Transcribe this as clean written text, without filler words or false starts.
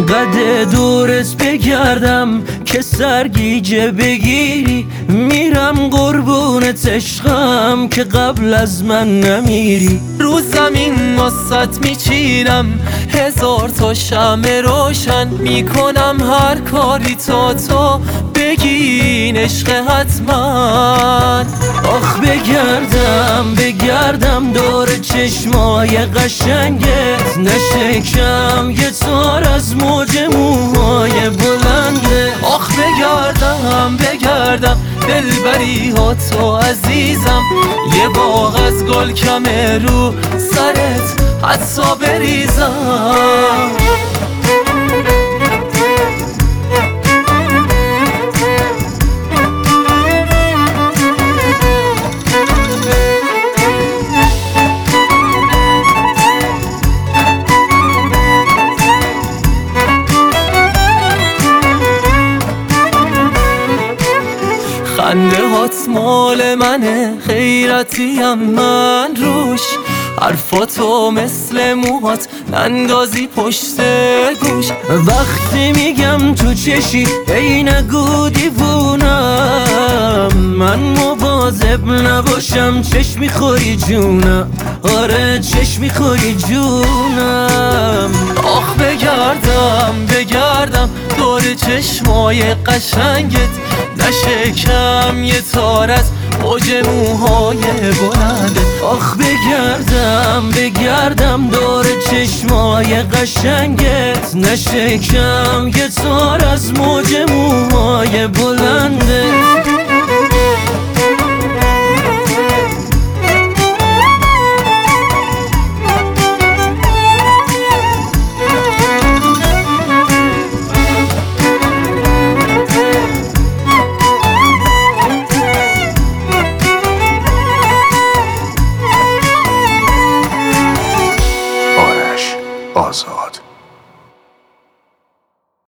انقدر دورت بگردم که سرگیجه بگیری، میرم قربونت عشقم که قبل از من نمیری. رو زمین واسط میچینم هزار تا شمع روشن، میکنم هر کاری تا تو بگین عشق حتما. آخ بگردم دور چشمای قشنگت، نشکم یه تار از موج موهای بلنده. آخ بگردم دلبری ها تو عزیزم، یه باغ از گل کمه رو سرت حتی بریزم. خنده هات مال منه، غیرتیم من روش، حرفاتو مثل موهات نندازی پشت گوش. وقتی میگم تو چشی ای نگو دیوونم، من مواظب نباشم چشم میخوری جونم، آره چشم میخوری جونم. آخ بگردم دور چشمای قشنگت، نشکم یه تار از موج موهای بلنده. آخ بگردم دور چشمای قشنگت، نشکم یه تار از موج موهای بلنده.